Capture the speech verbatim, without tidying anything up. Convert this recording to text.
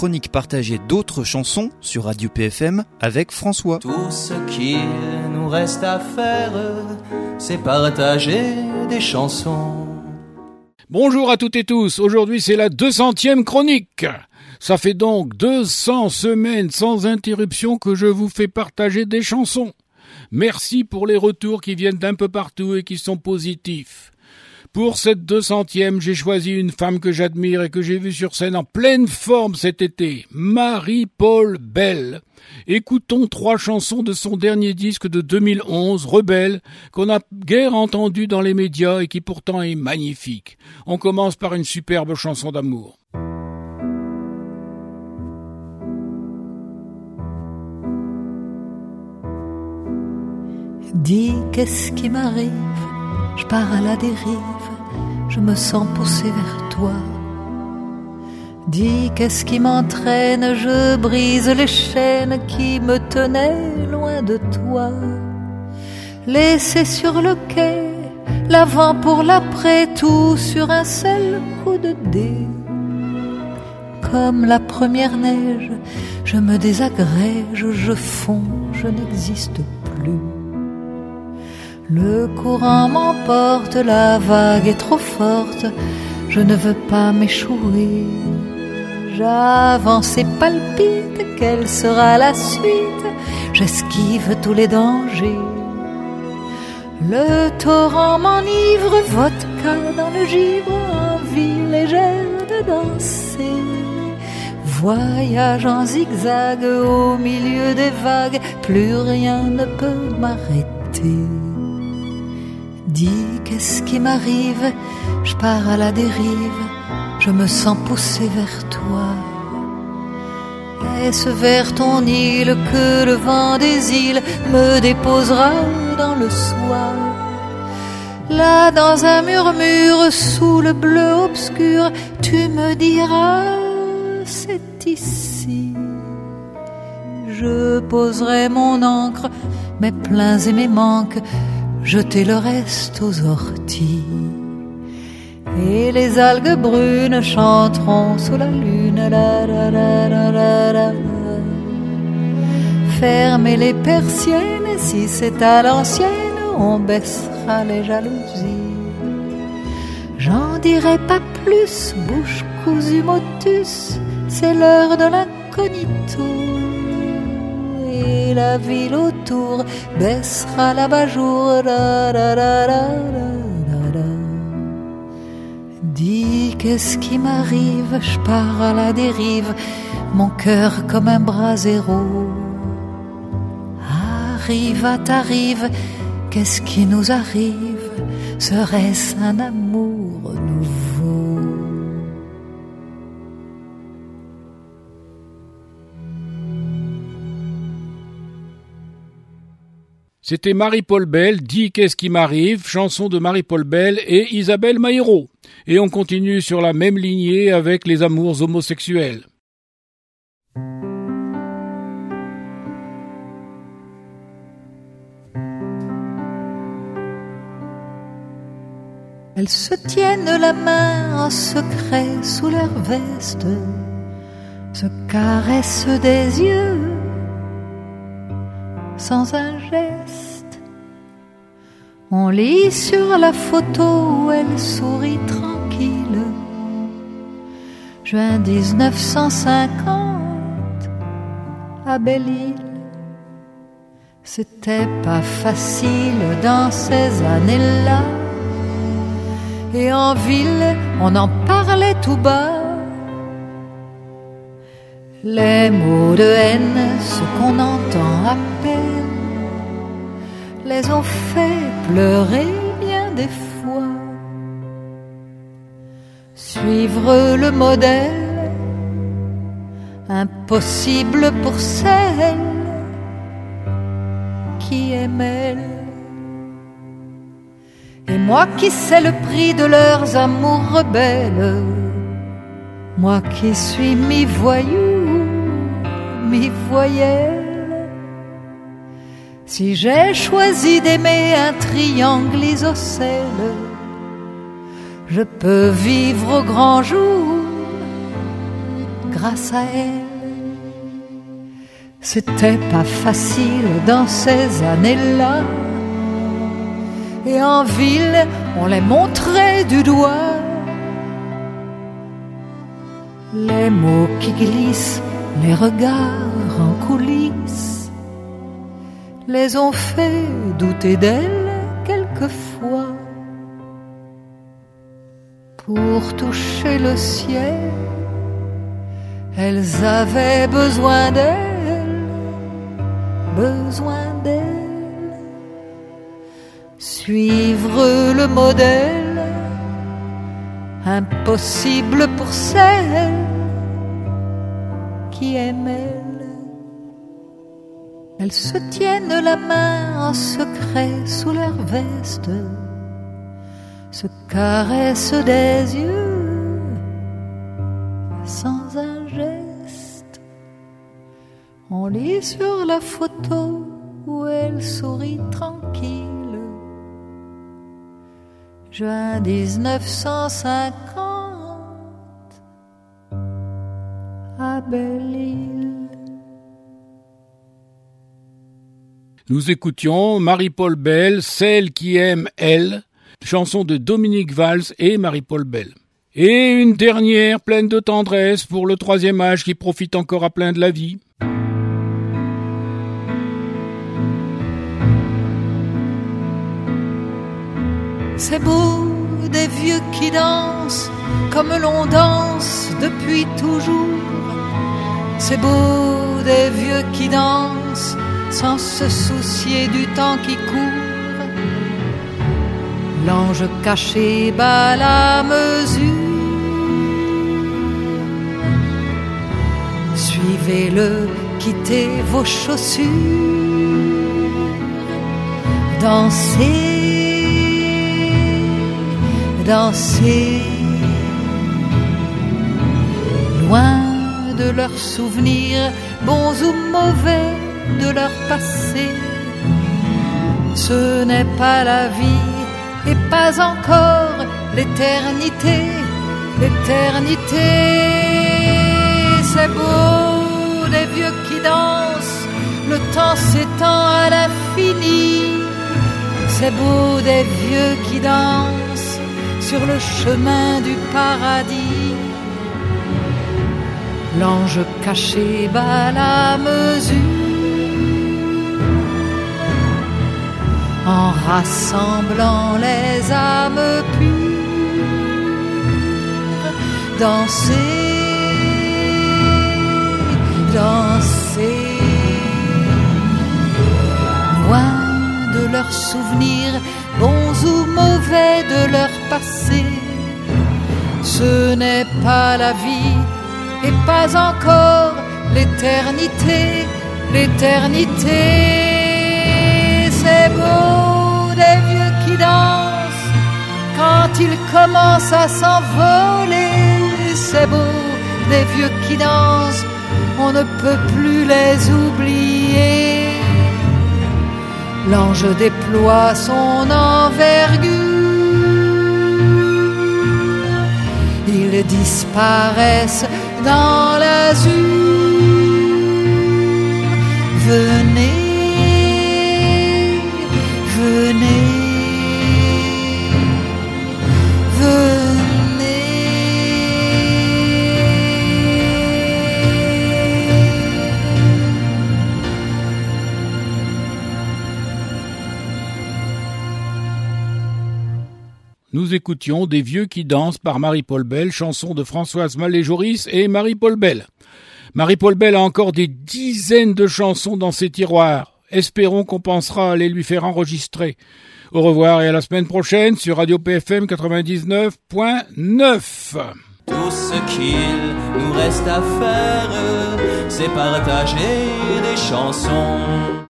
chronique partagée d'autres chansons sur Radio P F M avec François. Tout ce qu'il nous reste à faire, c'est partager des chansons. Bonjour à toutes et tous, aujourd'hui c'est la deux centième chronique. Ça fait donc deux cents semaines sans interruption que je vous fais partager des chansons. Merci pour les retours qui viennent d'un peu partout et qui sont positifs. Pour cette deux centième, j'ai choisi une femme que j'admire et que j'ai vue sur scène en pleine forme cet été, Marie-Paul Bell. Écoutons trois chansons de son dernier disque de deux mille onze, Rebelle, qu'on n'a guère entendu dans les médias et qui pourtant est magnifique. On commence par une superbe chanson d'amour. Dis, qu'est-ce qui m'arrive? Je pars à la dérive, je me sens poussé vers toi. Dis, qu'est-ce qui m'entraîne? Je brise les chaînes qui me tenaient loin de toi. Laissé sur le quai, l'avant pour l'après, tout sur un seul coup de dé. Comme la première neige, je me désagrège, je fonds, je n'existe plus. Le courant m'emporte, la vague est trop forte, je ne veux pas m'échouer. J'avance et palpite, quelle sera la suite? J'esquive tous les dangers. Le torrent m'enivre, vodka dans le givre, envie légère de danser. Voyage en zigzag au milieu des vagues, plus rien ne peut m'arrêter. Dis, qu'est-ce qui m'arrive? Je pars à la dérive, je me sens poussé vers toi. Est-ce vers ton île que le vent des îles me déposera dans le soir? Là, dans un murmure, sous le bleu obscur, tu me diras, c'est ici. Je poserai mon encre, mes pleins et mes manques, jeter le reste aux orties. Et les algues brunes chanteront sous la lune. La, la, la, la, la, la. Fermez les persiennes, et si c'est à l'ancienne, on baissera les jalousies. J'en dirai pas plus, bouche cousue motus, c'est l'heure de l'incognito. Et la ville autour baissera l'abat-jour. La, la, la, la, la, la. Dis, qu'est-ce qui m'arrive? Je pars à la dérive, mon cœur comme un brasero. Arrive à t'arrive, qu'est-ce qui nous arrive? Serait-ce un amour nouveau? C'était Marie-Paul Bell, Dis qu'est-ce qui m'arrive, chanson de Marie-Paul Bell et Isabelle Maïro. Et on continue sur la même lignée avec les amours homosexuels. Elles se tiennent la main en secret sous leur veste, se caressent des yeux sans un geste. On lit sur la photo où elle sourit tranquille. Juin dix-neuf cent cinquante à Belle-Île. C'était pas facile dans ces années-là. Et en ville, on en parlait tout bas. Les mots de haine, ce qu'on entend à peine, les ont fait pleurer bien des fois. Suivre le modèle, impossible pour celle qui aime elle. Et moi qui sais le prix de leurs amours rebelles, moi qui suis mi-voyou, mi-voyelle, si j'ai choisi d'aimer un triangle isocèle, je peux vivre au grand jour grâce à elle. C'était pas facile dans ces années-là, et en ville on les montrait du doigt. Les mots qui glissent, les regards en coulisses, les ont fait douter d'elle quelquefois. Pour toucher le ciel, elles avaient besoin d'elle, besoin d'elle. Suivre le modèle, impossible pour celle qui aime elle. Elles se tiennent la main en secret sous leur veste, se caressent des yeux sans un geste. On lit sur la photo où elle sourit tranquille. Juin dix-neuf cent cinquante à Belle-Île. Nous écoutions Marie-Paul Bell, Celle qui aime elle, chanson de Dominique Valls et Marie-Paul Bell. Et une dernière pleine de tendresse pour le troisième âge qui profite encore à plein de la vie. C'est beau des vieux qui dansent comme l'on danse depuis toujours. C'est beau des vieux qui dansent sans se soucier du temps qui court. L'ange caché bat la mesure. Suivez-le, quittez vos chaussures. Dansez, dansez. Loin de leurs souvenirs, bons ou mauvais, de leur passé. Ce n'est pas la vie et pas encore l'éternité, l'éternité. C'est beau des vieux qui dansent, le temps s'étend à l'infini. C'est beau des vieux qui dansent sur le chemin du paradis. L'ange caché bat la mesure en rassemblant les âmes pures. Dansez, dansez. Loin de leurs souvenirs, bons ou mauvais, de leur passé. Ce n'est pas la vie et pas encore l'éternité, l'éternité. C'est beau des vieux qui dansent quand ils commencent à s'envoler. C'est beau des vieux qui dansent, on ne peut plus les oublier. L'ange déploie son envergure, ils disparaissent dans l'azur. Venez, venez, venez. Nous écoutions Des vieux qui dansent par Marie-Paul Bell, chanson de Françoise Mallet-Joris et Marie-Paul Bell. Marie-Paul Bell a encore des dizaines de chansons dans ses tiroirs. Espérons qu'on pensera à les lui faire enregistrer. Au revoir et à la semaine prochaine sur Radio P F M quatre-vingt-dix-neuf point neuf. Tout ce qu'il nous reste à faire, c'est partager des chansons.